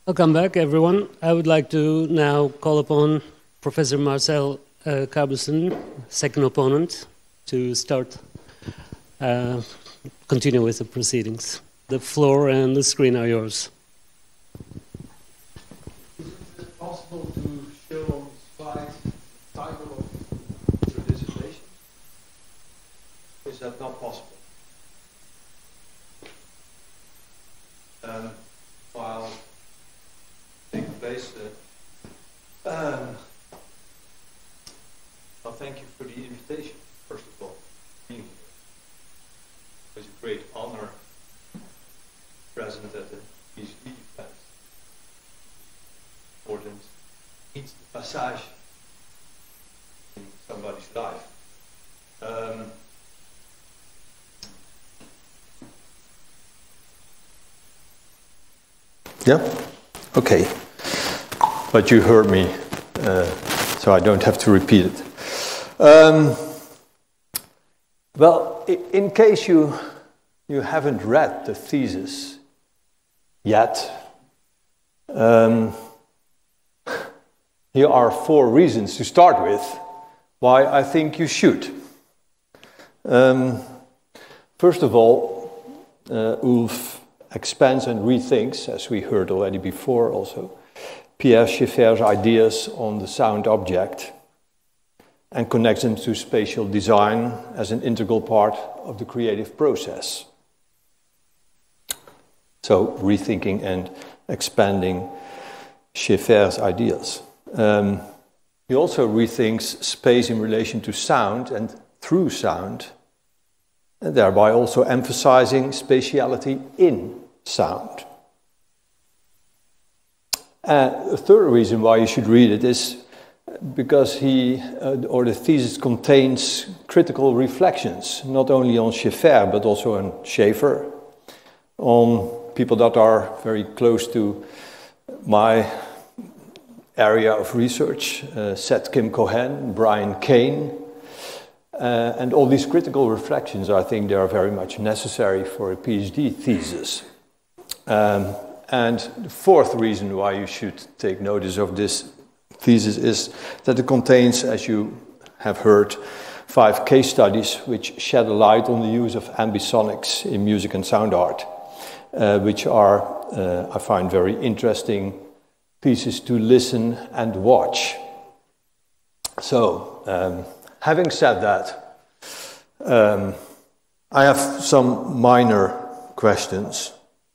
Welcome back, everyone. I would like to now call upon Professor Marcel Carbesson, second opponent, to continue with the proceedings. The floor and the screen are yours. Is it possible to show on the slide the title of your dissertation? Is that not possible? While taking place, well, thank you for the invitation, first of all, being here. It was a great honor present at the PhD event. Important meets the passage in somebody's life. Yeah? Okay. But you heard me, so I don't have to repeat it. Well, in case you haven't read the thesis yet, here are 4 reasons to start with why I think you should. First of all, Ulf expands and rethinks, as we heard already before also, Pierre Schaeffer's ideas on the sound object and connects them to spatial design as an integral part of the creative process. So, rethinking and expanding Schaeffer's ideas. He also rethinks space in relation to sound and through sound, and thereby also emphasizing spatiality in sound. A third reason why you should read it is because the thesis contains critical reflections, not only on Schaeffer, but also on Schaeffer, on people that are very close to my area of research, Seth Kim Cohen, Brian Kane, and all these critical reflections, I think they are very much necessary for a PhD thesis. And the fourth reason why you should take notice of this thesis is that it contains, as you have heard, 5 case studies which shed a light on the use of ambisonics in music and sound art, which are, I find, very interesting pieces to listen and watch. So, having said that, I have some minor questions.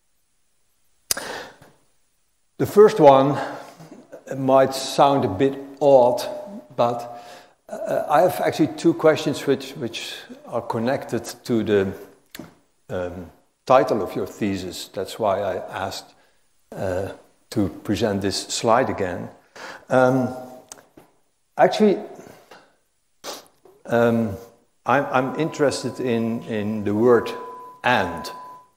The first one might sound a bit odd, but I have actually 2 questions which are connected to the title of your thesis. That's why I asked to present this slide again. I'm interested in the word "and."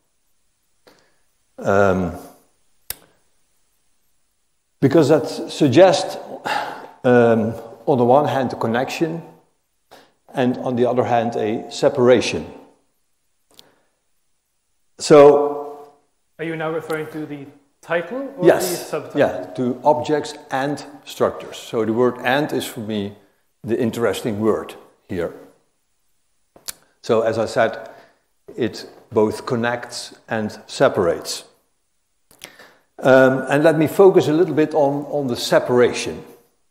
Because that suggests, on the one hand, a connection, and on the other hand, a separation. So, are you now referring to the title or yes, the subtitle? Yeah, to objects and structures. So the word "and" is for me the interesting word here. So as I said, it both connects and separates. And let me focus a little bit on the separation.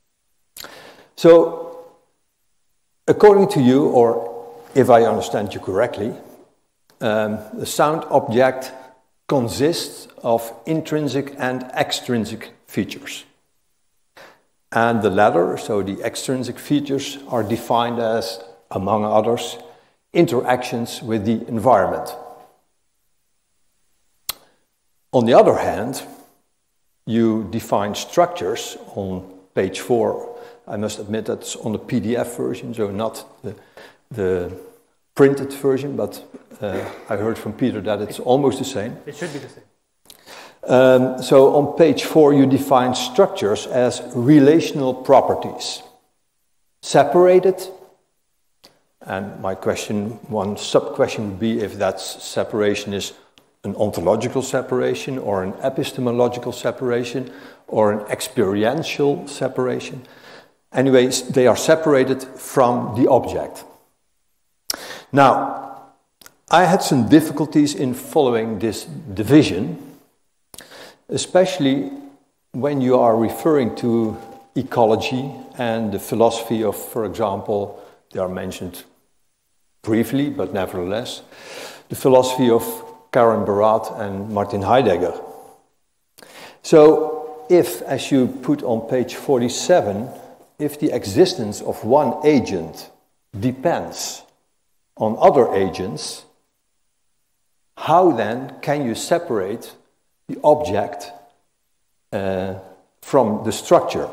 So, according to you, or if I understand you correctly, the sound object consists of intrinsic and extrinsic features. And the latter, so the extrinsic features, are defined as, among others, interactions with the environment. On the other hand, you define structures on page 4. I must admit that's on the PDF version, so not the printed version, but I heard from Peter that it's almost the same. It should be the same. So on page 4 you define structures as relational properties, separated, and my question, one sub-question would be if that separation is an ontological separation or an epistemological separation or an experiential separation. Anyways, they are separated from the object. Now, I had some difficulties in following this division, especially when you are referring to ecology and the philosophy of, for example, they are mentioned briefly, but nevertheless, the philosophy of Karen Barat and Martin Heidegger. So, if, as you put on page 47, if the existence of one agent depends on other agents, how then can you separate the object from the structure?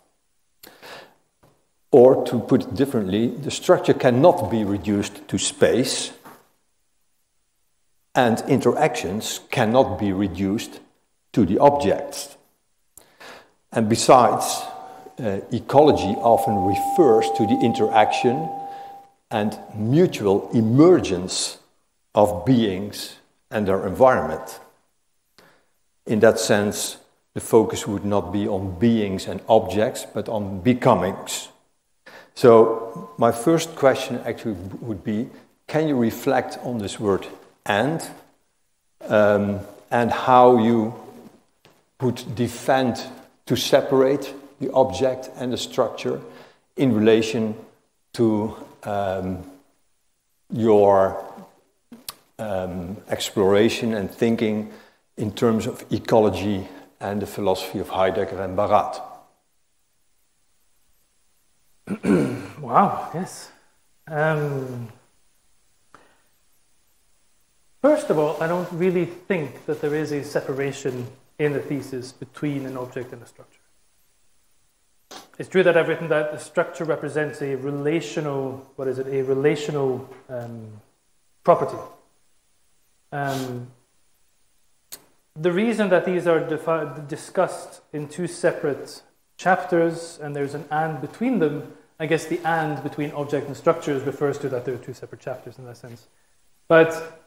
Or, to put it differently, the structure cannot be reduced to space, and interactions cannot be reduced to the objects. And besides, ecology often refers to the interaction and mutual emergence of beings and their environment. In that sense, the focus would not be on beings and objects, but on becomings. So, my first question actually would be, can you reflect on this word and how you would defend to separate the object and the structure in relation to your exploration and thinking in terms of ecology and the philosophy of Heidegger and Barat? Wow, yes. First of all, I don't really think that there is a separation in the thesis between an object and a structure. It's true that I've written that the structure represents a relational, a relational property. The reason that these are discussed in two separate chapters and there's an and between them, I guess the and between object and structures refers to that there are two separate chapters in that sense. But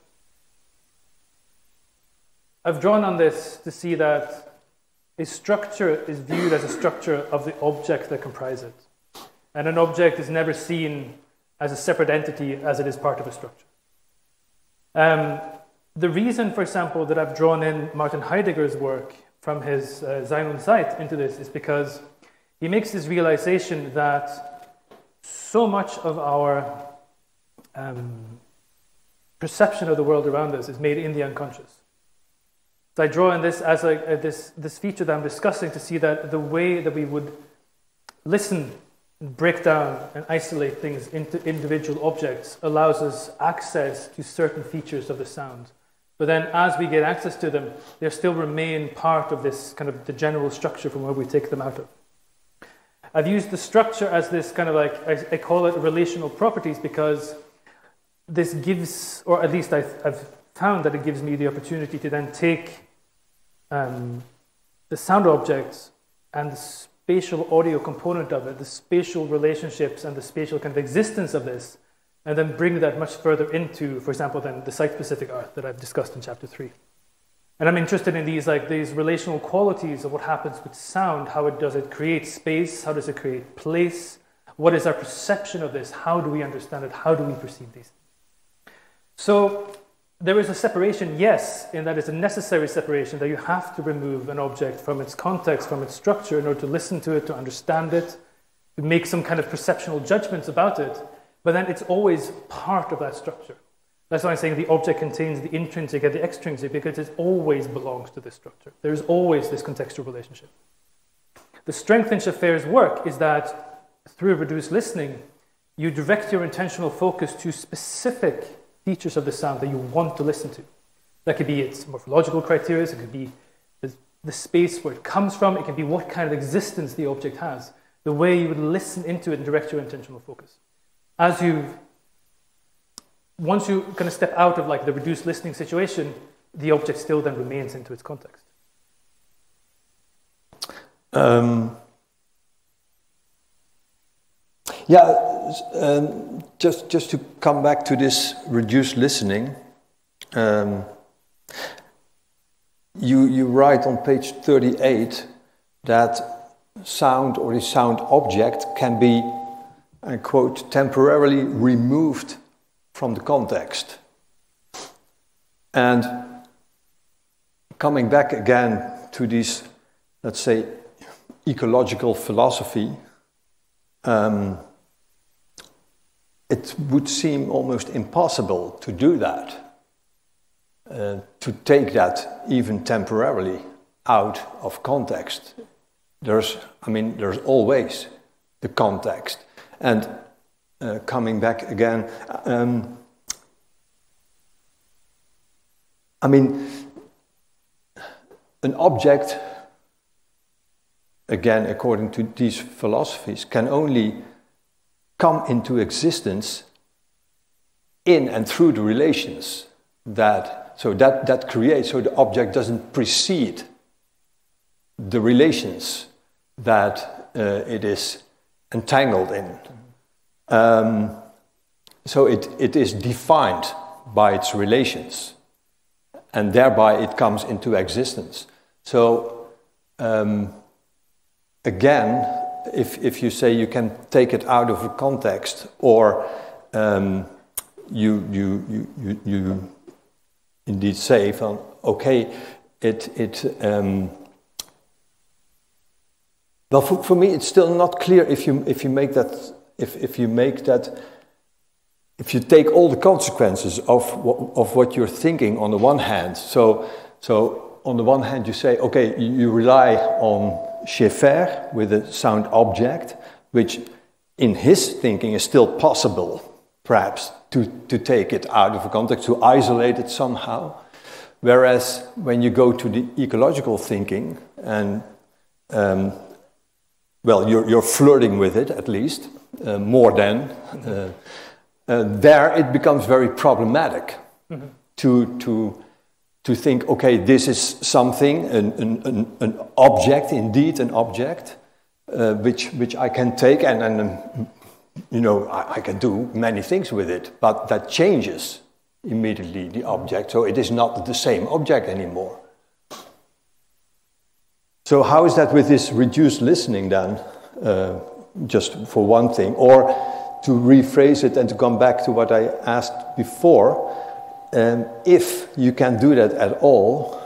I've drawn on this to see that a structure is viewed as a structure of the object that comprises it. And an object is never seen as a separate entity as it is part of a structure. The reason, for example, that I've drawn in Martin Heidegger's work from his Sein und Zeit into this is because he makes this realization that so much of our perception of the world around us is made in the unconscious. So I draw in this as this feature that I'm discussing to see that the way that we would listen, break down and isolate things into individual objects allows us access to certain features of the sound. But then as we get access to them, they still remain part of this kind of the general structure from where we take them out of. I've used the structure as this kind of I call it relational properties because this gives, or at least I've found that it gives me the opportunity to then take the sound objects and the spatial audio component of it, the spatial relationships and the spatial kind of existence of this, and then bring that much further into, for example, then the site-specific art that I've discussed in chapter 3. And I'm interested in these relational qualities of what happens with sound. How does it create space? How does it create place? What is our perception of this? How do we understand it? How do we perceive these? So there is a separation, yes, and that is a necessary separation, that you have to remove an object from its context, from its structure, in order to listen to it, to understand it, to make some kind of perceptual judgments about it. But then it's always part of that structure. That's why I'm saying the object contains the intrinsic and the extrinsic, because it always belongs to this structure. There's always this contextual relationship. The strength in Schaffer's work is that through reduced listening, you direct your intentional focus to specific features of the sound that you want to listen to. That could be its morphological criteria, it could be the space where it comes from, it can be what kind of existence the object has, the way you would listen into it and direct your intentional focus. Once you kind of step out of the reduced listening situation, the object still then remains into its context. Just to come back to this reduced listening, you write on page 38 that sound or the sound object can be, I quote, temporarily removed from the context. And coming back again to this, let's say, ecological philosophy, it would seem almost impossible to do that, to take that even temporarily out of context. There's always the context. And coming back again, an object, again, according to these philosophies, can only come into existence in and through the relations that creates, so the object doesn't precede the relations that it is entangled in. So it is defined by its relations, and thereby it comes into existence. So again, if you say you can take it out of a context, or you indeed say, okay, well, for me, it's still not clear if you take all the consequences of what you're thinking on the one hand. So on the one hand, you say, okay, you rely on Schaeffer with a sound object, which in his thinking is still possible, perhaps, to take it out of a context, to isolate it somehow. Whereas when you go to the ecological thinking, and you're flirting with it at least, more than, there it becomes very problematic to think, okay, this is something, an object, indeed an object, which I can take and I can do many things with it, but that changes immediately the object, so it is not the same object anymore. So how is that with this reduced listening then, just for one thing, or to rephrase it and to come back to what I asked before, if you can do that at all,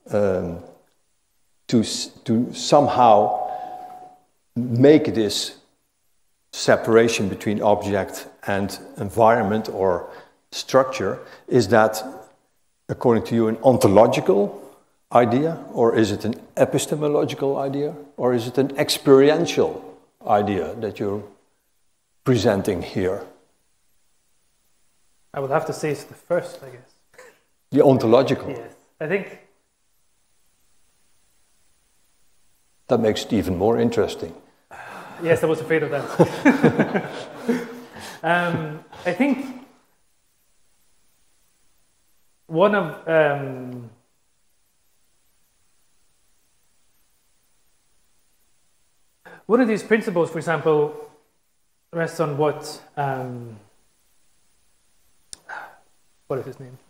to somehow make this separation between object and environment or structure, is that, according to you, an ontological idea, or is it an epistemological idea, or is it an experiential idea that you're presenting here? I would have to say it's the first, I guess. The ontological. Yes. I think that makes it even more interesting. Yes, I was afraid of that. I think one of these principles, for example, rests on what is his name?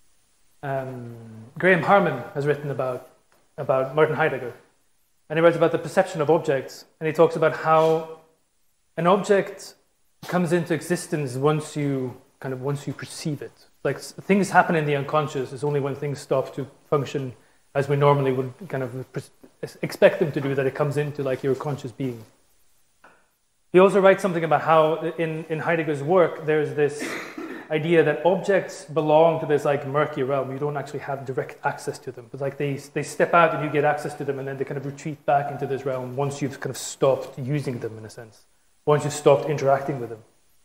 Graham Harman has written about Martin Heidegger. And he writes about the perception of objects, and he talks about how an object comes into existence once you perceive it. Like, things happen in the unconscious. It's only when things stop to function as we normally would kind of expect them to do that it comes into like your conscious being. He also writes something about how in Heidegger's work there's this idea that objects belong to this like murky realm. You don't actually have direct access to them, but like they step out and you get access to them, and then they kind of retreat back into this realm once you've kind of stopped using them, in a sense, once you've stopped interacting with them.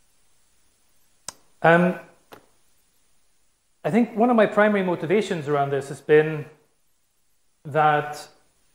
I think one of my primary motivations around this has been that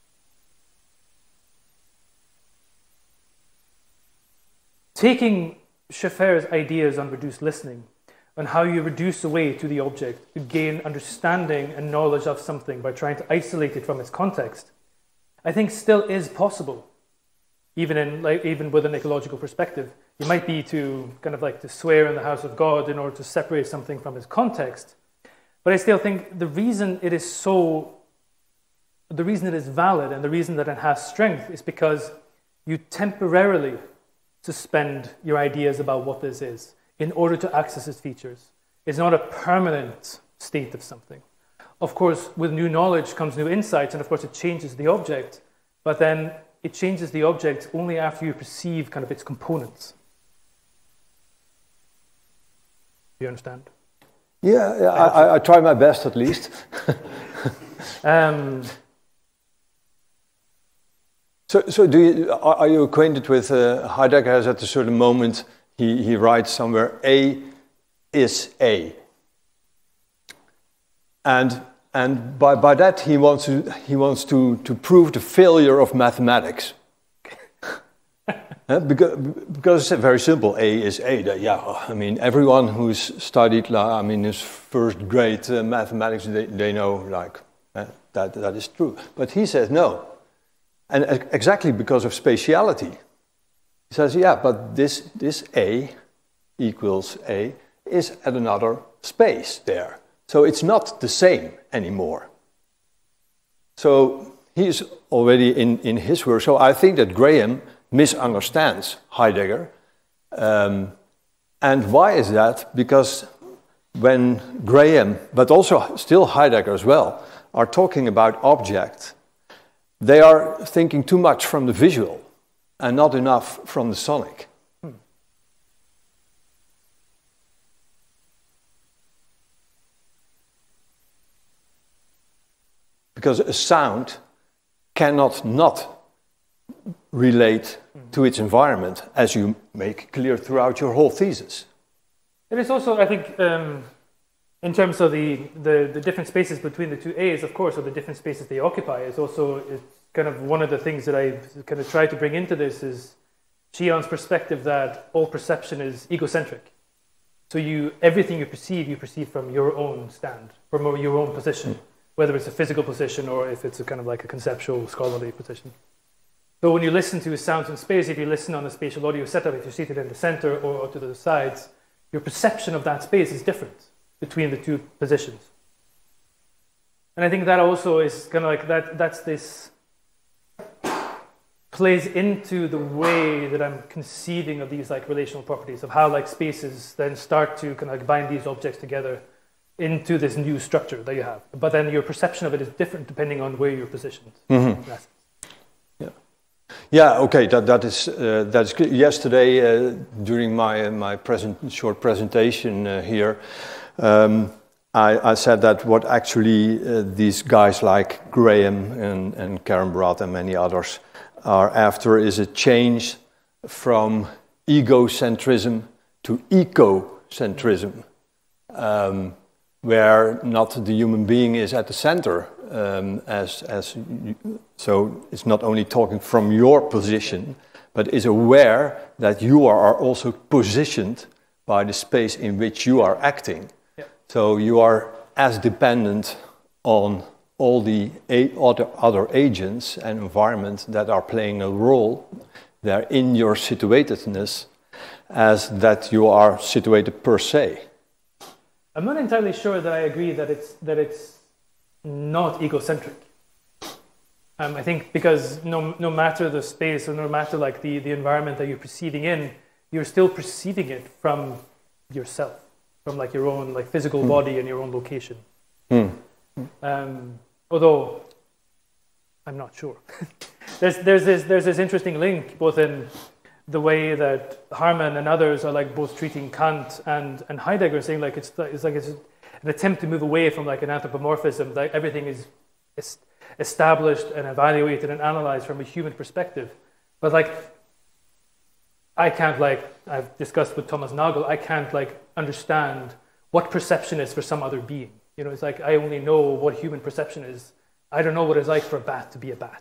taking Schaeffer's ideas on reduced listening, on how you reduce away to the object to gain understanding and knowledge of something by trying to isolate it from its context, I think still is possible, even with an ecological perspective. You might be to kind of like to swear in the house of God in order to separate something from its context, but I still think the reason it is so the reason it is valid and the reason that it has strength is because you temporarily suspend your ideas about what this is in order to access its features. It's not a permanent state of something. Of course, with new knowledge comes new insights, and of course it changes the object, but then it changes the object only after you perceive kind of its components. Do you understand? Yeah, I try my best at least. So are you acquainted with Heidegger? Has at a certain moment he writes somewhere, A is A. And by that he wants to prove the failure of mathematics. Because it's very simple. A is A. I mean, everyone who's studied, his first grade mathematics, they know that is true. But he says no, and exactly because of spatiality. He says, but this A equals A is at another space there, so it's not the same anymore. So he's already in his work. So I think that Graham misunderstands Heidegger. And why is that? Because when Graham, but also still Heidegger as well, are talking about object, they are thinking too much from the visual and not enough from the sonic. Because a sound cannot not relate to its environment, as you make clear throughout your whole thesis. It is also, I think, in terms of the different spaces between the two A's, of course, or the different spaces they occupy, is also kind of one of the things that I kind of try to bring into this is Shion's perspective that all perception is egocentric. So everything you perceive from your own stand, from your own position, whether it's a physical position or if it's a kind of like a conceptual, scholarly position. So when you listen to sounds in space, if you listen on a spatial audio setup, if you're seated in the center or to the sides, your perception of that space is different between the two positions. And I think that also is kind of like that's this plays into the way that I'm conceiving of these like relational properties, of how like spaces then start to kind of like bind these objects together into this new structure that you have. But then your perception of it is different depending on where you're positioned. Mm-hmm. Yeah. Okay. That's clear. Yesterday, during my short presentation here, I said that what actually these guys like Graham and Karen Bratt and many others are after is a change from egocentrism to ecocentrism, where not the human being is at the center. So it's not only talking from your position, but is aware that you are also positioned by the space in which you are acting. Yep. So you are as dependent on all the other agents and environments that are playing a role there in your situatedness as that you are situated per se. I'm not entirely sure that I agree that it's not egocentric. I think because no matter the space or no matter like the environment that you're perceiving in, you're still perceiving it from yourself, from like your own like physical body and your own location. Although I'm not sure. there's this interesting link both in the way that Harman and others are like both treating Kant and Heidegger, saying like it's an attempt to move away from like an anthropomorphism, like everything is established and evaluated and analyzed from a human perspective. But like I can't like I've discussed with Thomas Nagel, I can't like understand what perception is for some other being. You know, it's like I only know what human perception is. I don't know what it's like for a bat to be a bat.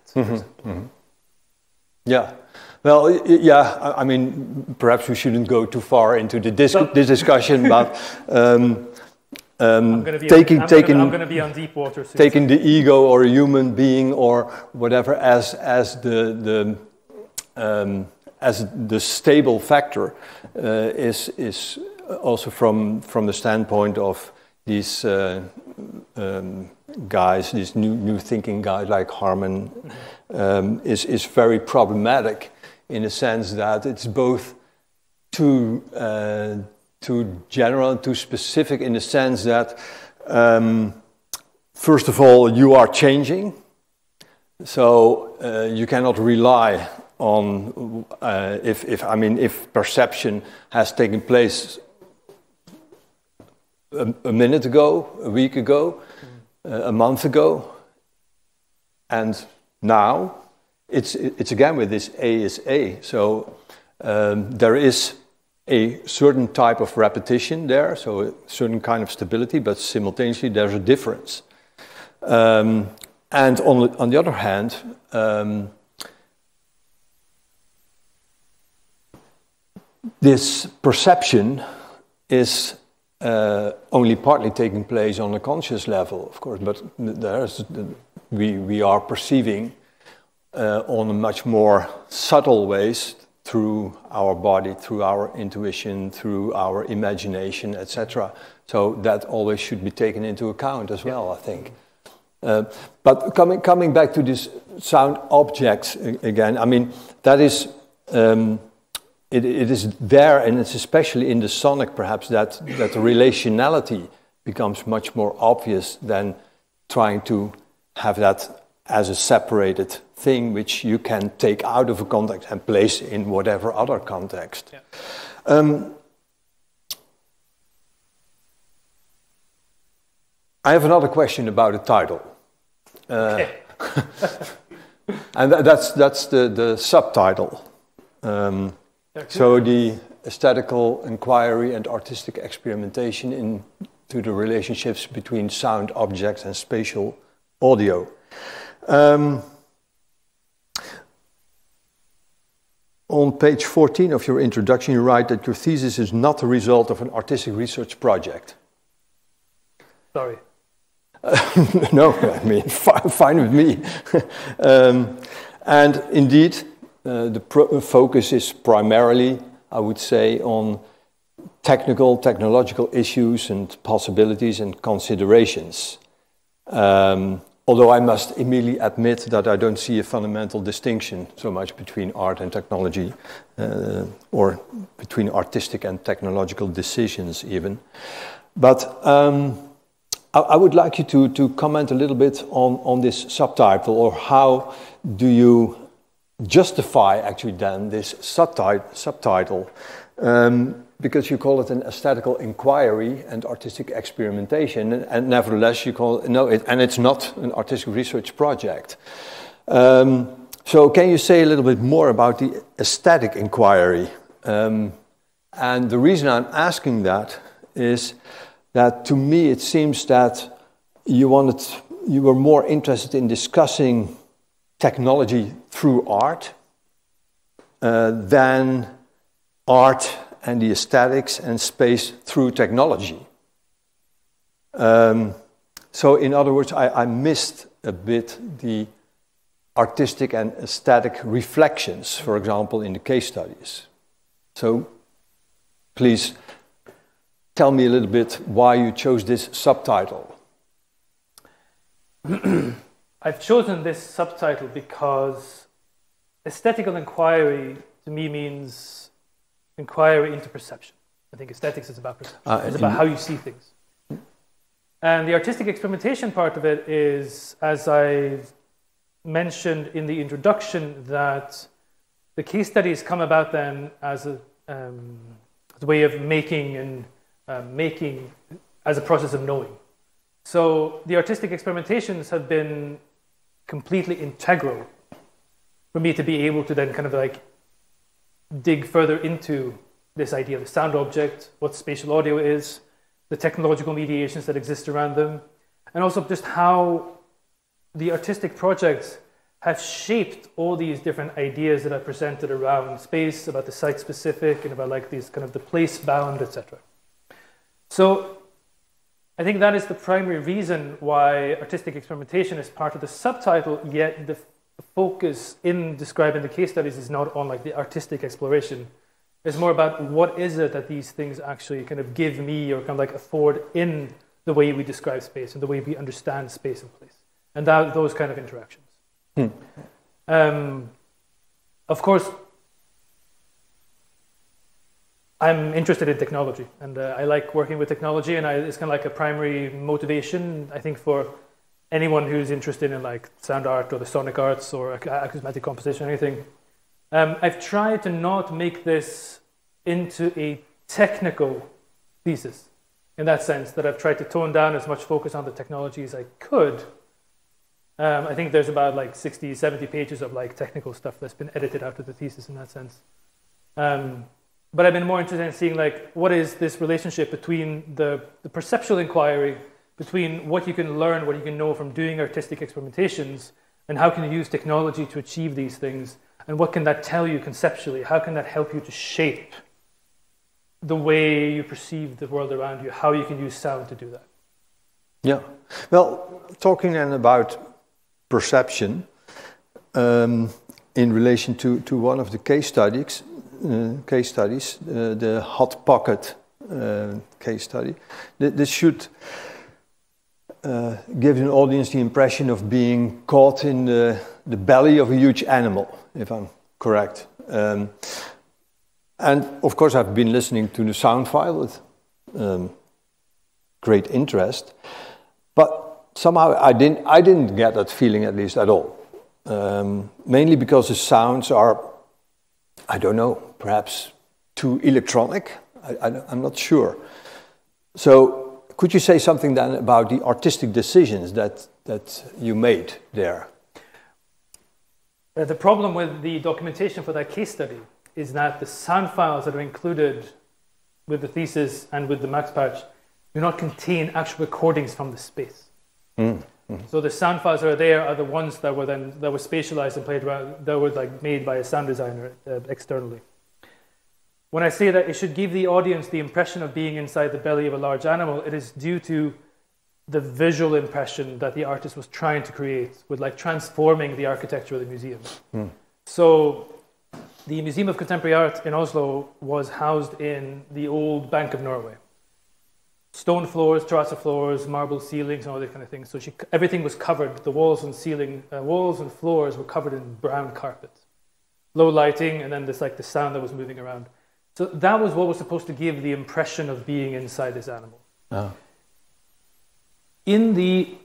Yeah. Well, yeah, I mean, perhaps we shouldn't go too far into this discussion, but I'm going to be on deep water soon. Taking the ego or a human being or whatever as the stable factor is also from the standpoint of these guys, these new thinking guys like Harman, is very problematic in the sense that it's both too general and too specific in the sense that, first of all, you are changing, so you cannot rely on if perception has taken place a minute ago, a week ago, a month ago, and now it's again with this A is A. So there is a certain type of repetition there, so a certain kind of stability, but simultaneously there's a difference. And on the other hand, this perception is only partly taking place on a conscious level, of course, but we are perceiving on a much more subtle ways through our body, through our intuition, through our imagination, etc. So that always should be taken into account as well, I think. But coming back to this sound objects again, I mean, that is... It is there, and it's especially in the sonic, perhaps, that the relationality becomes much more obvious than trying to have that as a separated thing which you can take out of a context and place in whatever other context. Yeah. I have another question about the title. Okay. And that's the subtitle. So the aesthetical inquiry and artistic experimentation into the relationships between sound objects and spatial audio. On page 14 of your introduction, you write that your thesis is not the result of an artistic research project. Sorry. No, I mean, fine with me. And indeed, the focus is primarily, I would say, on technological issues and possibilities and considerations. Although I must immediately admit that I don't see a fundamental distinction so much between art and technology, or between artistic and technological decisions even. But I would like you to comment a little bit on this subtitle, or how do you justify actually then this subtitle, because you call it an aesthetical inquiry and artistic experimentation, and nevertheless you call it, and it's not an artistic research project. So can you say a little bit more about the aesthetic inquiry? And the reason I'm asking that is that to me it seems that you were more interested in discussing technology through art than art and the aesthetics and space through technology. So in other words, I missed a bit the artistic and aesthetic reflections, for example, in the case studies. So please tell me a little bit why you chose this subtitle. I've chosen this subtitle because aesthetical inquiry to me means inquiry into perception. I think aesthetics is about perception. It's about how you see things. And the artistic experimentation part of it is, as I mentioned in the introduction, that the case studies come about then as a way of making and making as a process of knowing. So the artistic experimentations have been completely integral for me to be able to then kind of like dig further into this idea of the sound object, what spatial audio is, the technological mediations that exist around them, and also just how the artistic projects have shaped all these different ideas that I presented around space, about the site-specific, and about like these kind of the place-bound, etc. So I think that is the primary reason why artistic experimentation is part of the subtitle, yet the focus in describing the case studies is not on like the artistic exploration. It's more about what is it that these things actually kind of give me or kind of like afford in the way we describe space and the way we understand space and place, and those kind of interactions. Of course, I'm interested in technology, and I like working with technology, and it's kind of like a primary motivation, I think, for anyone who's interested in like sound art or the sonic arts or acousmatic composition or anything. I've tried to not make this into a technical thesis, in that sense, that I've tried to tone down as much focus on the technology as I could. I think there's about like 60, 70 pages of like technical stuff that's been edited out of the thesis in that sense. But I've been more interested in seeing like what is this relationship between the perceptual inquiry, between what you can learn, what you can know from doing artistic experimentations, and how can you use technology to achieve these things, and what can that tell you conceptually? How can that help you to shape the way you perceive the world around you, how you can use sound to do that? Yeah. Well, talking then about perception, in relation to one of the case studies, the hot pocket case study, this should give an audience the impression of being caught in the belly of a huge animal, if I'm correct. And of course, I've been listening to the sound file with great interest, but somehow I didn't get that feeling, at least at all. Mainly because the sounds are, I don't know, perhaps too electronic. I'm not sure. So could you say something then about the artistic decisions that you made there? The problem with the documentation for that case study is that the sound files that are included with the thesis and with the Max Patch do not contain actual recordings from the space. So the sound files that are there are the ones that were spatialized and played around, that were like made by a sound designer externally. When I say that it should give the audience the impression of being inside the belly of a large animal, it is due to the visual impression that the artist was trying to create with like transforming the architecture of the museum. So the Museum of Contemporary Art in Oslo was housed in the old Bank of Norway. Stone floors, terrazzo floors, marble ceilings, and all that kind of thing. So everything was covered. The walls and floors were covered in brown carpet. Low lighting, and then there's like the sound that was moving around. So that was what was supposed to give the impression of being inside this animal. Oh. In the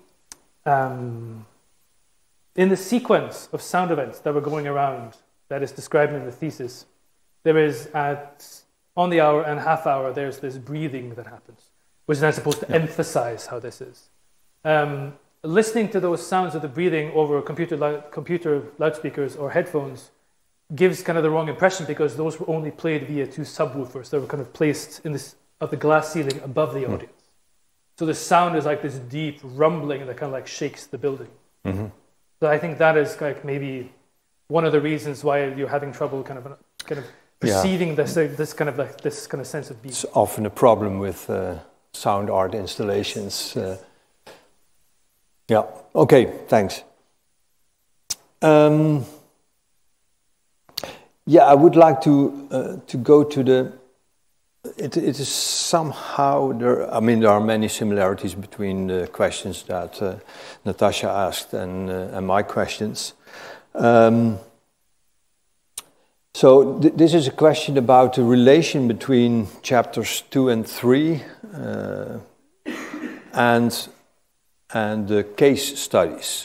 sequence of sound events that were going around, that is described in the thesis, there is on the hour and half hour, there's this breathing that happens, which is then supposed to emphasize how this is. Listening to those sounds of the breathing over computer loudspeakers or headphones gives kind of the wrong impression, because those were only played via two subwoofers that were kind of placed of the glass ceiling above the audience. So the sound is like this deep rumbling that kind of like shakes the building. So I think that is like maybe one of the reasons why you're having trouble kind of perceiving this kind of sense of being. It's often a problem with sound art installations. Yeah. Okay. Thanks. Yeah, I would like to go to the. It is somehow there. I mean, there are many similarities between the questions that Natasha asked and my questions. So this is a question about the relation between chapters 2 and 3 and the case studies.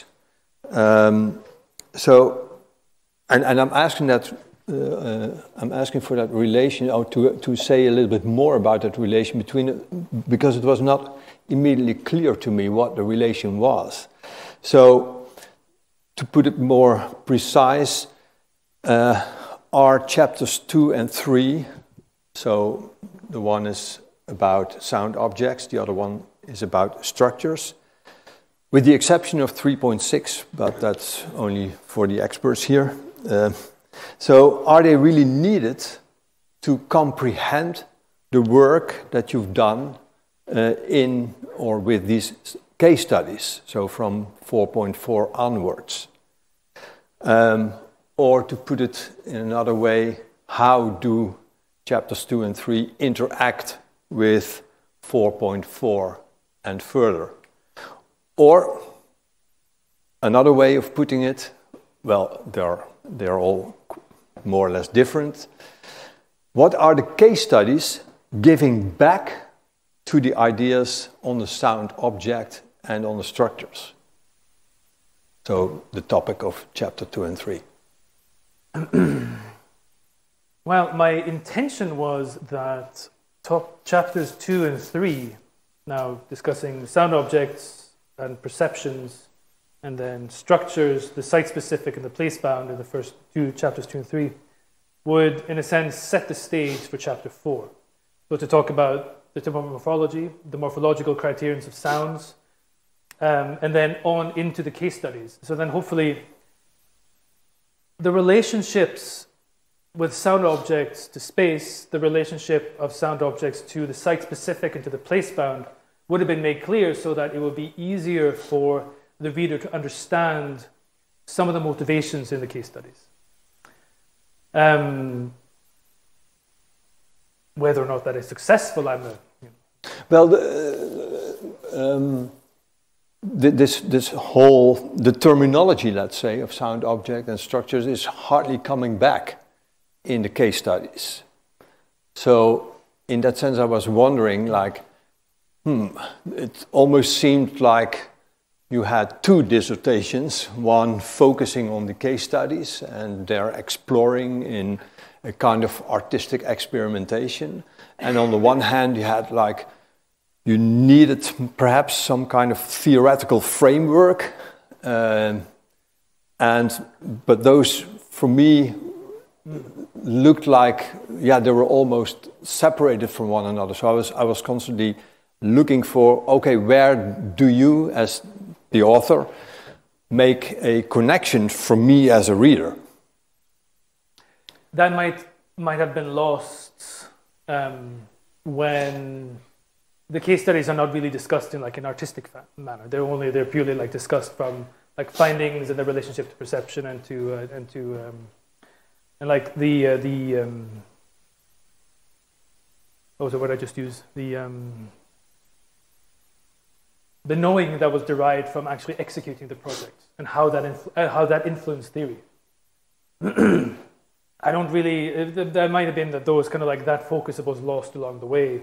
So, and I'm asking that. I'm asking for that relation, or to say a little bit more about that relation between, because it was not immediately clear to me what the relation was. So, to put it more precise, are chapters 2 and 3, so the one is about sound objects, the other one is about structures, with the exception of 3.6, but that's only for the experts here. So are they really needed to comprehend the work that you've done in or with these case studies, so from 4.4 onwards? Or to put it in another way, how do chapters 2 and 3 interact with 4.4 and further. Or another way of putting it, well, they're all more or less different. What are the case studies giving back to the ideas on the sound object and on the structures? So the topic of chapter 2 and 3. Well, my intention was that chapters 2 and 3, now discussing sound objects and perceptions, and then structures, the site-specific and the place-bound in the first two chapters 2 and 3, would, in a sense, set the stage for chapter 4. So to talk about the typical morphology, the morphological criterions of sounds, and then on into the case studies. So then hopefully the relationships with sound objects to space, the relationship of sound objects to the site-specific and to the place-bound would have been made clear so that it would be easier for the reader to understand some of the motivations in the case studies. Whether or not that is successful, I'm not. Well, this whole, the terminology, let's say, of sound object and structures is hardly coming back in the case studies. So in that sense, I was wondering, like, it almost seemed like you had two dissertations, one focusing on the case studies and they're exploring in a kind of artistic experimentation. And on the one hand, you had like, you needed perhaps some kind of theoretical framework. But those, for me, looked like, they were almost separated from one another. So I was constantly looking for, okay, where do you, as the author, make a connection for me as a reader? That might have been lost when the case studies are not really discussed in like an artistic manner. They're purely like discussed from like findings and their relationship to perception and like what was the word I just used? The knowing that was derived from actually executing the project and how that influenced theory. I don't really. That might have been that those kind of like that focus was lost along the way,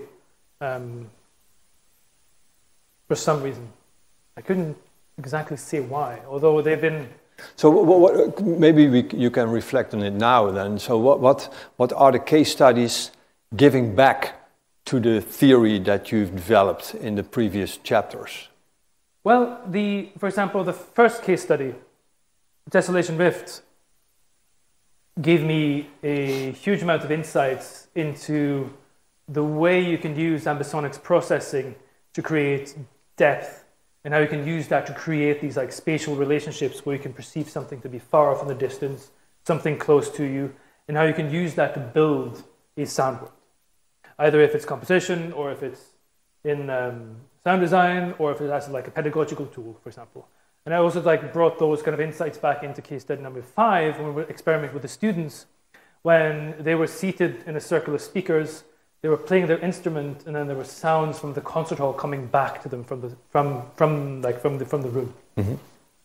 for some reason. I couldn't exactly say why, although they've been. So what, maybe you can reflect on it now. Then, so what are the case studies giving back to the theory that you've developed in the previous chapters? Well, for example, the first case study, Tessellation Rift, gave me a huge amount of insights into the way you can use ambisonics processing to create depth, and how you can use that to create these like spatial relationships where you can perceive something to be far off in the distance, something close to you, and how you can use that to build a sound world. Either if it's composition, or if it's in sound design, or if it has like a pedagogical tool, for example. And I also like brought those kind of insights back into case study number 5 when we were experimenting with the students, when they were seated in a circle of speakers, they were playing their instrument, and then there were sounds from the concert hall coming back to them from the room. Mm-hmm.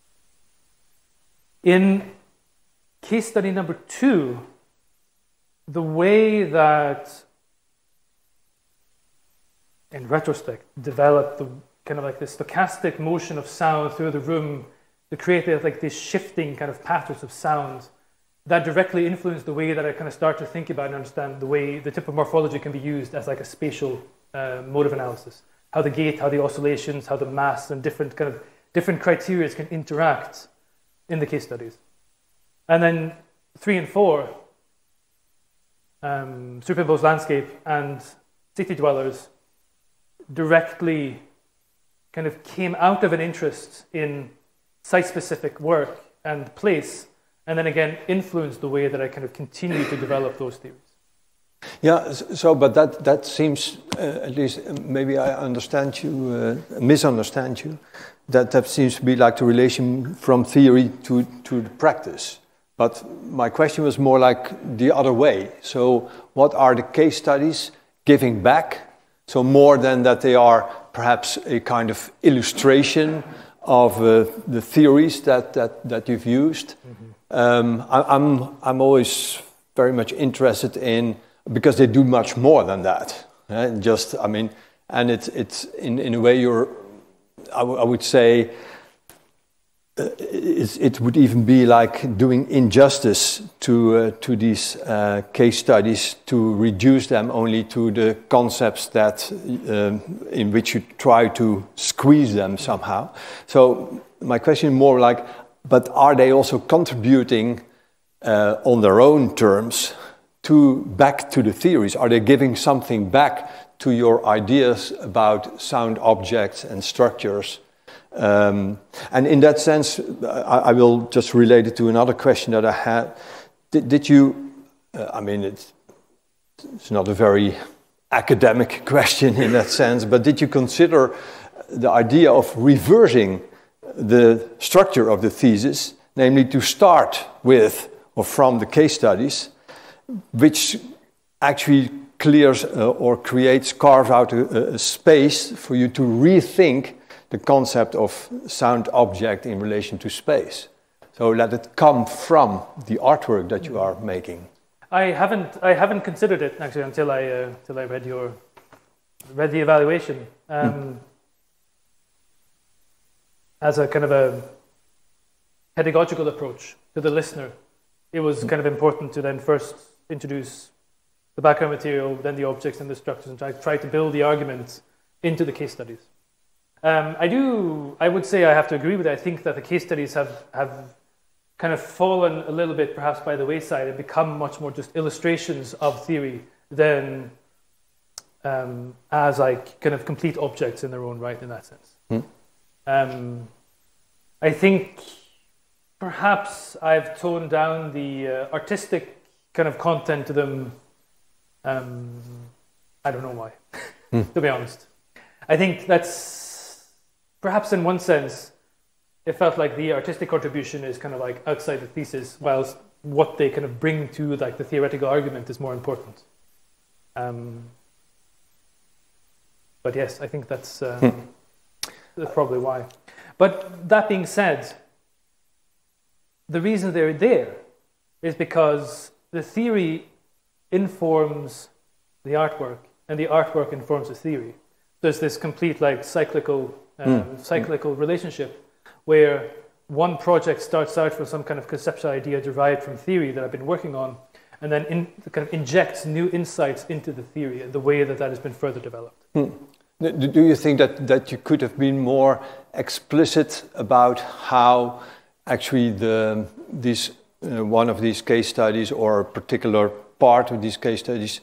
In case study number 2, the way that, in retrospect, developed the kind of like the stochastic motion of sound through the room to create like these shifting kind of patterns of sound that directly influenced the way that I kind of start to think about and understand the way the typical morphology can be used as like a spatial mode of analysis. How the gait, how the oscillations, how the mass and different criteria can interact in the case studies. And then 3 and 4, superimposed landscape and city dwellers, directly kind of came out of an interest in site-specific work and place, and then again influenced the way that I kind of continue to develop those theories. Yeah, so but that seems, at least maybe I understand you, misunderstand you, that seems to be like the relation from theory to the practice. But my question was more like the other way. So what are the case studies giving back? So more than that they are perhaps a kind of illustration of the theories that you've used. I'm always very much interested in, because they do much more than that. Just, I mean, and it's in a way I would say it would even be like doing injustice to these case studies to reduce them only to the concepts that in which you try to squeeze them somehow. So my question is more like, but are they also contributing on their own terms back to the theories? Are they giving something back to your ideas about sound objects and structures? And in that sense, I will just relate it to another question that I had. Did you, I mean, it's not a very academic question in that sense, but did you consider the idea of reversing the structure of the thesis, namely to start with or from the case studies, which actually clears or carves out a space for you to rethink the concept of sound object in relation to space? So let it come from the artwork that you are making. I haven't considered it actually until I read the evaluation as a kind of a pedagogical approach to the listener. It was kind of important to then first introduce the background material, then the objects and the structures, and try to build the arguments into the case studies. I would say I have to agree with it. I think that the case studies have kind of fallen a little bit perhaps by the wayside and become much more just illustrations of theory than as like kind of complete objects in their own right in that sense. I think perhaps I've toned down the artistic kind of content to them. I don't know why, to be honest. I think that's perhaps in one sense, it felt like the artistic contribution is kind of like outside the thesis, whilst what they kind of bring to like the theoretical argument is more important. But yes, I think that's probably why. But that being said, the reason they're there is because the theory informs the artwork, and the artwork informs the theory. There's this complete like cyclical relationship where one project starts out from some kind of conceptual idea derived from theory that I've been working on, and then kind of injects new insights into the theory and the way that has been further developed. Do you think that you could have been more explicit about how actually one of these case studies or a particular part of these case studies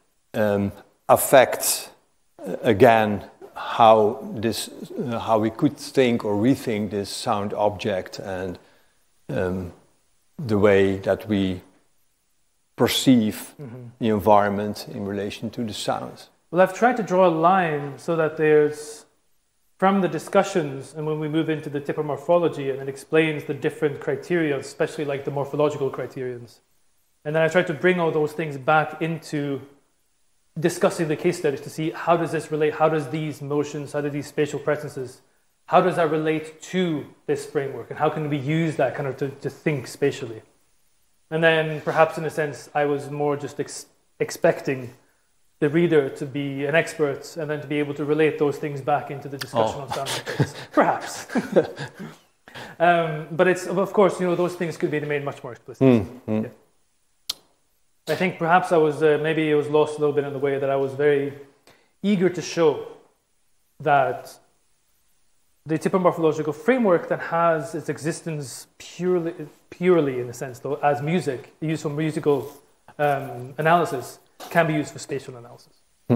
affects again how we could think or rethink this sound object and the way that we perceive the environment in relation to the sounds? Well, I've tried to draw a line so that there's, from the discussions, and when we move into the typomorphology, and it explains the different criteria, especially like the morphological criterions. And then I tried to bring all those things back into discussing the case studies to see how does this relate, how does these motions, how do these spatial presences, how does that relate to this framework, and how can we use that kind of to think spatially. And then perhaps in a sense I was more just expecting the reader to be an expert and then to be able to relate those things back into the discussion on sound effects. Perhaps. But it's, of course, those things could be made much more explicit. Yeah. I think perhaps I was, maybe it was lost a little bit in the way that I was very eager to show that the typomorphological framework that has its existence purely in a sense, though, as music, used for musical analysis, can be used for spatial analysis.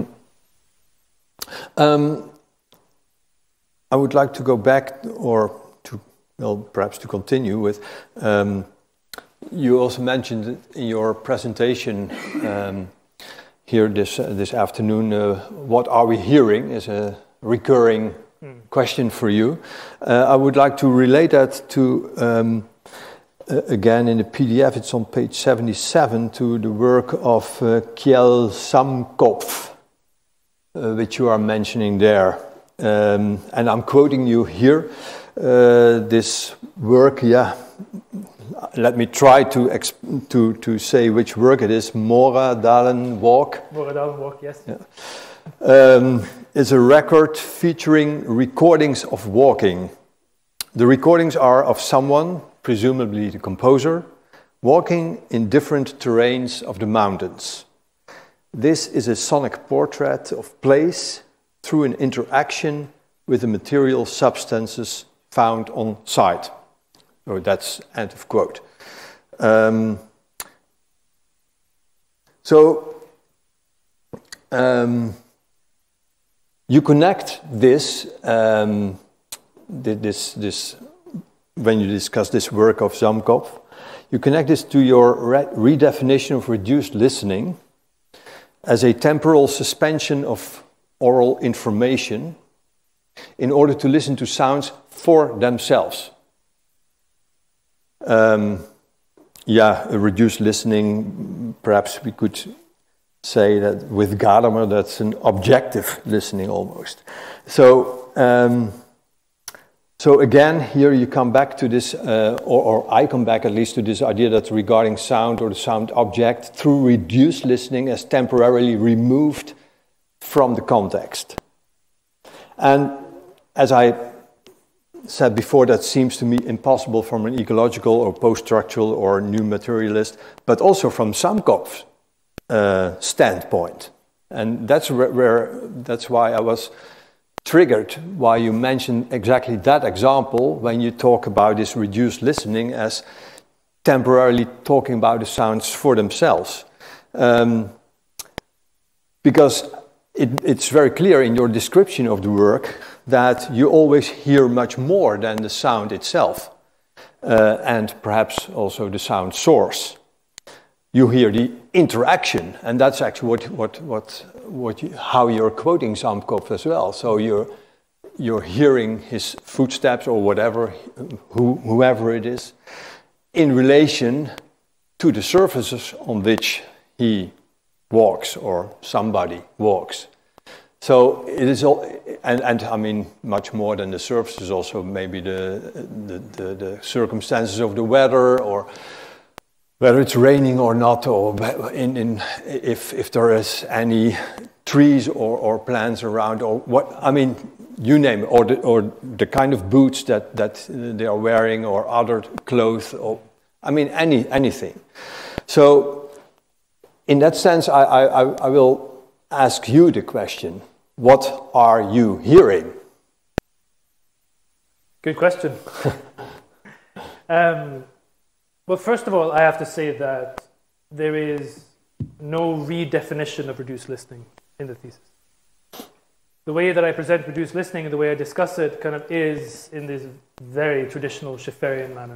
I would like to go back, or perhaps to continue with. You also mentioned in your presentation here this afternoon, what are we hearing is a recurring question for you. I would like to relate that to, again in the PDF, it's on page 77, to the work of Kjell Samkopf, which you are mentioning there. and I'm quoting you here, this work, let me try to say which work it is, Morradalen Walk. Morradalen Walk, yes. Yeah. Is a record featuring recordings of walking. The recordings are of someone, presumably the composer, walking in different terrains of the mountains. This is a sonic portrait of place through an interaction with the material substances found on site. So that's end of quote. You connect this, when you discuss this work of Zamkov, you connect this to your redefinition of reduced listening as a temporal suspension of oral information in order to listen to sounds for themselves. A reduced listening, perhaps we could say that with Gadamer, that's an objective listening almost. So again, here you come back to this, or I come back at least to this idea that regarding sound or the sound object through reduced listening as temporarily removed from the context. And as I said before, that seems to me impossible from an ecological or post-structural or new materialist, but also from Zamkov's standpoint. And that's why I was triggered why you mentioned exactly that example when you talk about this reduced listening as temporarily talking about the sounds for themselves. Because it's very clear in your description of the work that you always hear much more than the sound itself, and perhaps also the sound source. You hear the interaction, and that's actually how you're quoting Zamkov as well. So you're hearing his footsteps or whatever, whoever it is, in relation to the surfaces on which he walks or somebody walks. So it is all, and I mean much more than the surfaces. Also maybe the circumstances of the weather, or whether it's raining or not, or if there is any trees or plants around, or what, I mean, you name it, or the kind of boots that they are wearing, or other clothes, or I mean anything. So in that sense, I will ask you the question: what are you hearing? Good question. Well, first of all, I have to say that there is no redefinition of reduced listening in the thesis. The way that I present reduced listening and the way I discuss it kind of is in this very traditional Schaefferian manner.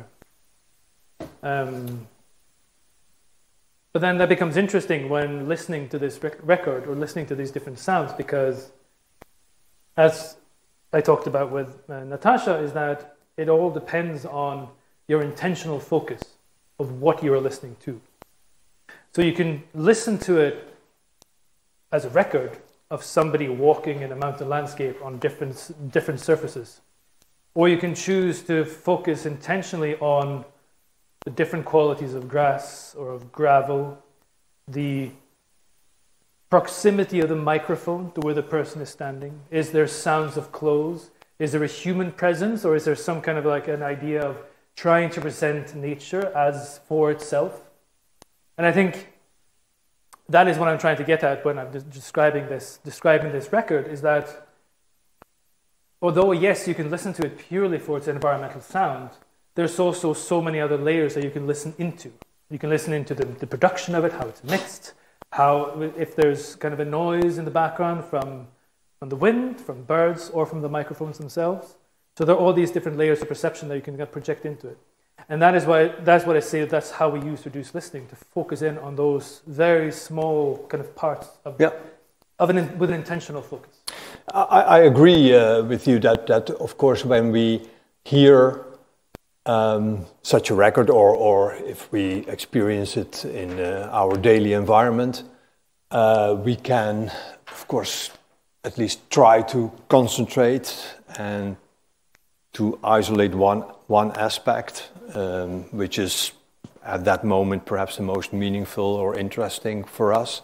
But then that becomes interesting when listening to this record or listening to these different sounds, because as I talked about with Natasha, is that it all depends on your intentional focus of what you are listening to. So you can listen to it as a record of somebody walking in a mountain landscape on different surfaces. Or you can choose to focus intentionally on the different qualities of grass or of gravel, the proximity of the microphone to where the person is standing. Is there sounds of clothes? Is there a human presence, or is there some kind of like an idea of trying to present nature as for itself? And I think that is what I'm trying to get at when I'm describing this record, is that although yes, you can listen to it purely for its environmental sound, there's also so many other layers that you can listen into. You can listen into the production of it, how it's mixed, how if there's kind of a noise in the background from the wind, from birds, or from the microphones themselves. So there are all these different layers of perception that you can project into it. And that's what I say, that's how we use reduced listening, to focus in on those very small kind of parts of with an intentional focus. I agree with you that of course when we hear such a record, or if we experience it in our daily environment, we can of course at least try to concentrate and to isolate one aspect, which is at that moment perhaps the most meaningful or interesting for us.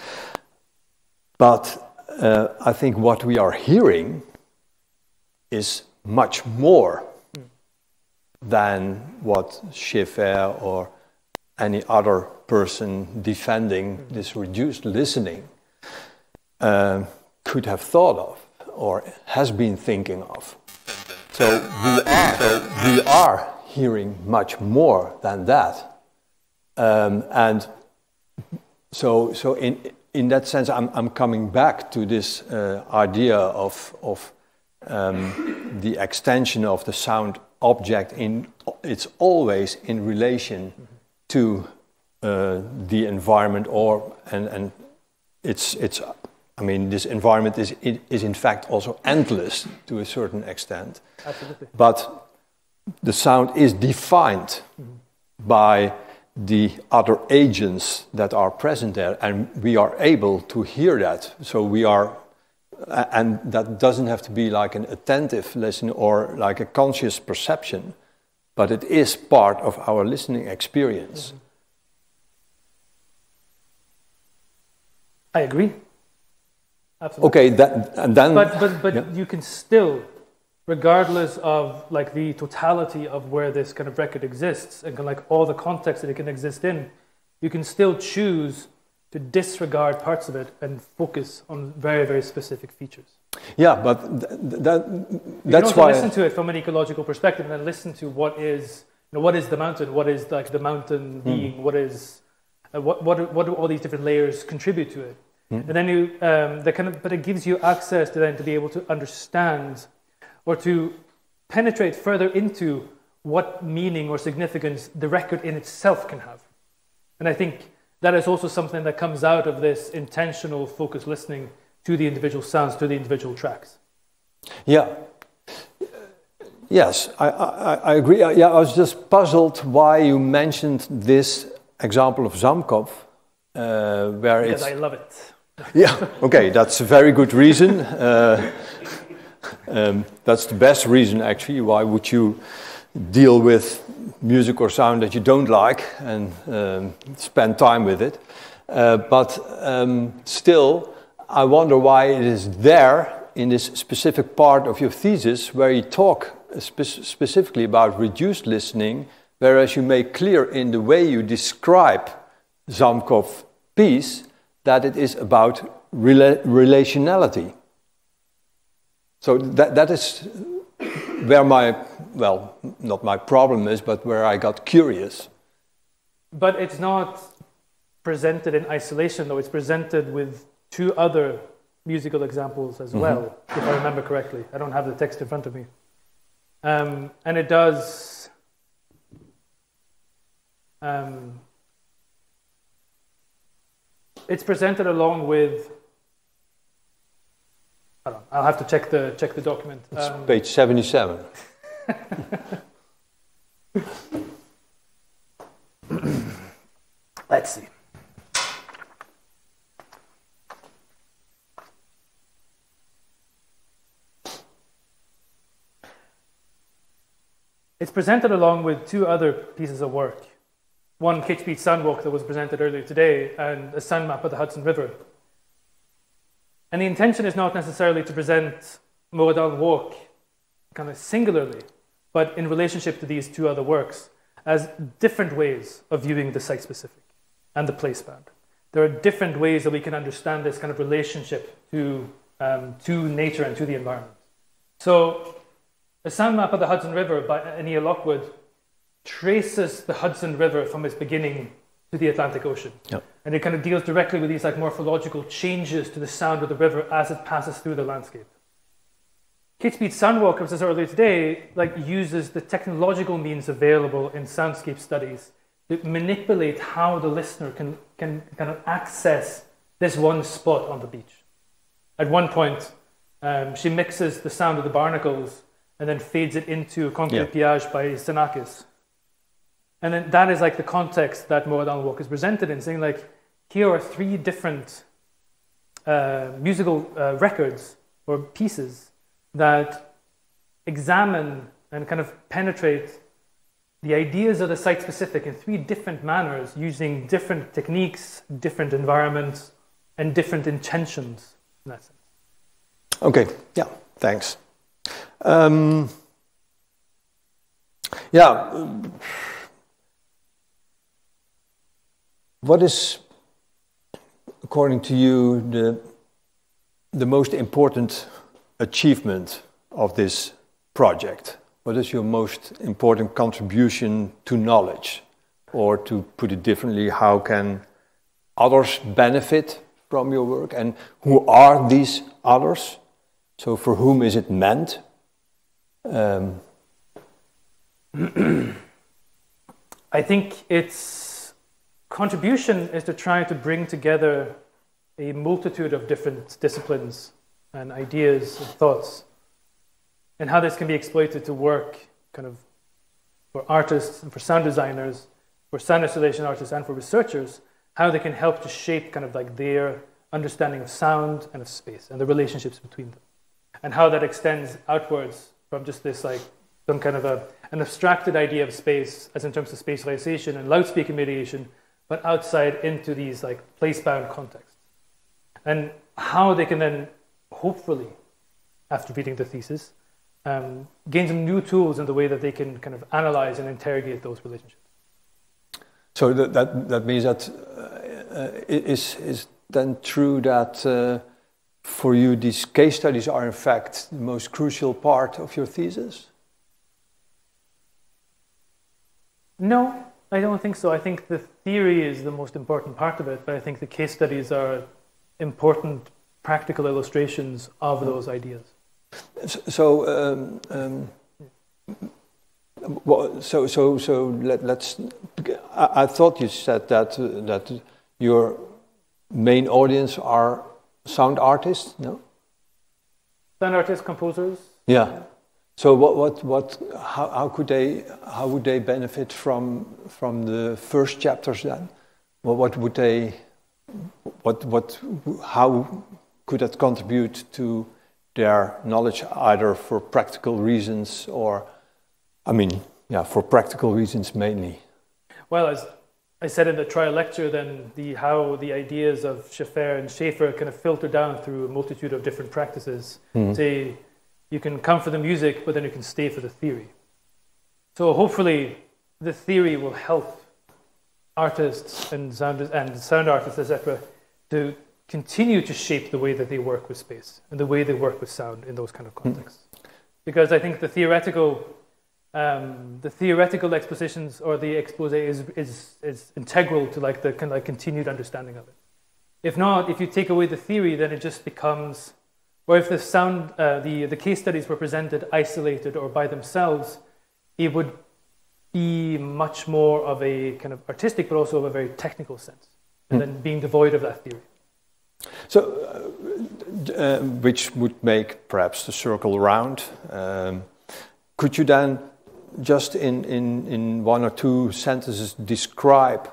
But I think what we are hearing is much more than what Schaeffer or any other person defending this reduced listening could have thought of or has been thinking of. So we are hearing much more than that. And so in that sense, I'm coming back to this idea of the extension of the sound object. It's always in relation to the environment, and it's. I mean, this environment is in fact also endless to a certain extent. Absolutely. But the sound is defined by the other agents that are present there, and we are able to hear that. So we are, and that doesn't have to be like an attentive listen or like a conscious perception, but it is part of our listening experience. I agree. Absolutely. Okay, and then. But yeah. you can still, regardless of like the totality of where this kind of record exists and like all the context that it can exist in, you can still choose to disregard parts of it and focus on very, very specific features. Yeah, but that's you can also why. Listen to it from an ecological perspective, and then listen to what is the mountain, what is like the mountain being, what is, what do all these different layers contribute to it. And then but it gives you access to then to be able to understand or to penetrate further into what meaning or significance the record in itself can have. And I think that is also something that comes out of this intentional focused listening to the individual sounds, to the individual tracks. Yeah. Yes, I agree. Yeah, I was just puzzled why you mentioned this example of Zamkov, where Because it's. I love it. Yeah, okay, that's a very good reason. That's the best reason, actually. Why would you deal with music or sound that you don't like and spend time with it? But still, I wonder why it is there in this specific part of your thesis where you talk specifically about reduced listening, whereas you make clear in the way you describe Zamkov's piece that it is about relationality. So that is where not my problem is, but where I got curious. But it's not presented in isolation, though. It's presented with two other musical examples as well, if I remember correctly. I don't have the text in front of me. And it does... it's presented along with... I'll have to check the document. It's page 77. Let's see. It's presented along with two other pieces of work. One, Kitch Beat Sandwalk, that was presented earlier today, and a sand map of the Hudson River. And the intention is not necessarily to present Moradin Walk kind of singularly, but in relationship to these two other works as different ways of viewing the site-specific and the place band. There are different ways that we can understand this kind of relationship to nature and to the environment. So, a sand map of the Hudson River by Ania Lockwood traces the Hudson River from its beginning to the Atlantic Ocean. Yep. And it kind of deals directly with these like morphological changes to the sound of the river as it passes through the landscape. Kitch Beat Sandwalk, as I said earlier today, uses the technological means available in soundscape studies to manipulate how the listener can kind of access this one spot on the beach. At one point, she mixes the sound of the barnacles and then fades it into Concrete Piage by Xenakis. And then that is like the context that Moradin Walk is presented in, saying like, here are three different musical records or pieces that examine and kind of penetrate the ideas of the site-specific in 3 different manners, using different techniques, different environments, and different intentions in that sense. Okay, yeah, thanks. What is, according to you, the most important achievement of this project? What is your most important contribution to knowledge? Or to put it differently, how can others benefit from your work? And who are these others? So for whom is it meant? I think its contribution is to try to bring together a multitude of different disciplines and ideas and thoughts, and how this can be exploited to work kind of for artists and for sound designers, for sound installation artists and for researchers, how they can help to shape kind of like their understanding of sound and of space and the relationships between them, and how that extends outwards from just this like some kind of an abstracted idea of space as in terms of spatialization and loudspeaker mediation, but outside into these like place-bound contexts. And how they can then, hopefully, after reading the thesis, gain some new tools in the way that they can kind of analyze and interrogate those relationships. So that means that is then true that for you these case studies are in fact the most crucial part of your thesis? No, I don't think so. I think the theory is the most important part of it, but I think the case studies are important practical illustrations of those ideas. So let's. I thought you said that your main audience are sound artists, no? Sound artists, composers. Yeah. So how would they benefit from the first chapters then? How could that contribute to their knowledge, either for practical reasons or, for practical reasons mainly? Well, as I said in the trial lecture, then how the ideas of Schaeffer and Schaefer kind of filter down through a multitude of different practices. Mm-hmm. Say, you can come for the music, but then you can stay for the theory. So hopefully, the theory will help artists and sound artists, etc., to continue to shape the way that they work with space and the way they work with sound in those kind of contexts. Mm-hmm. Because I think the theoretical expositions or the expose is integral to like the kind of like continued understanding of it. If not, if you take away the theory, then it just becomes, or if the sound, the case studies were presented isolated or by themselves, it would be much more of a kind of artistic, but also of a very technical sense, and then being devoid of that theory. So, which would make perhaps the circle round. Could you then, just in 1 or 2 sentences, describe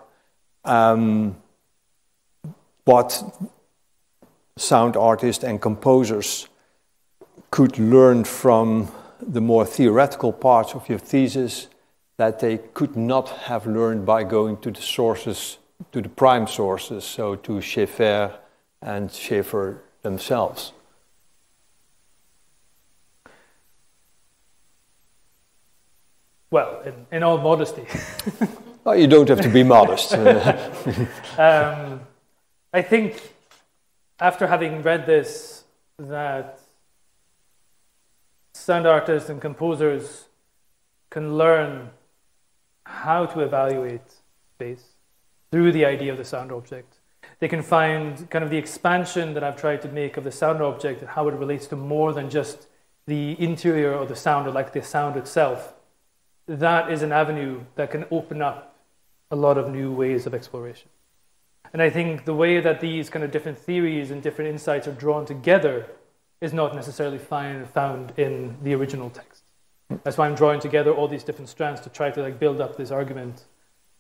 what sound artists and composers could learn from the more theoretical parts of your thesis that they could not have learned by going to the sources, to the prime sources, so to Schaeffer and Schaeffer themselves? Well, in all modesty. Well, you don't have to be modest. I think after having read this, that sound artists and composers can learn how to evaluate space through the idea of the sound object. They can find kind of the expansion that I've tried to make of the sound object and how it relates to more than just the interior of the sound or like the sound itself. That is an avenue that can open up a lot of new ways of exploration. And I think the way that these kind of different theories and different insights are drawn together is not necessarily found in the original text. That's why I'm drawing together all these different strands to try to like build up this argument.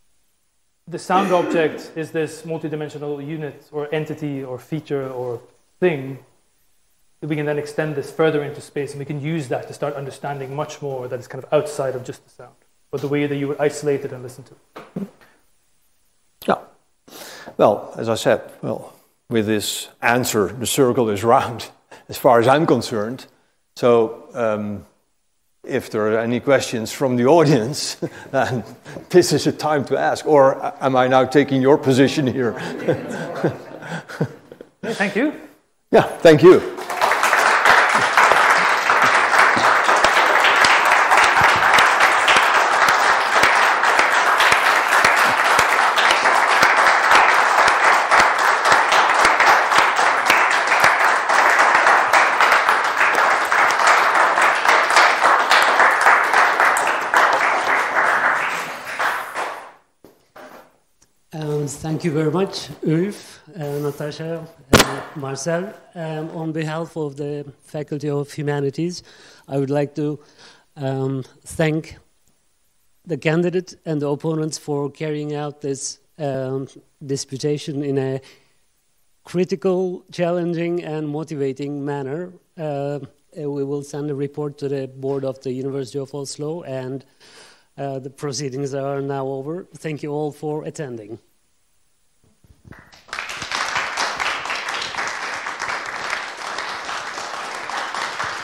The sound object is this multidimensional unit or entity or feature or thing, we can then extend this further into space, and we can use that to start understanding much more that is kind of outside of just the sound, or the way that you would isolate it and listen to it. Yeah. Well, as I said, with this answer, the circle is round, as far as I'm concerned. So, if there are any questions from the audience, then this is a time to ask. Or am I now taking your position here? Thank you. Yeah, thank you. Thank you very much, Ulf, Natasha, Marcel. On behalf of the Faculty of Humanities, I would like to thank the candidate and the opponents for carrying out this disputation in a critical, challenging, and motivating manner. We will send a report to the board of the University of Oslo, and the proceedings are now over. Thank you all for attending.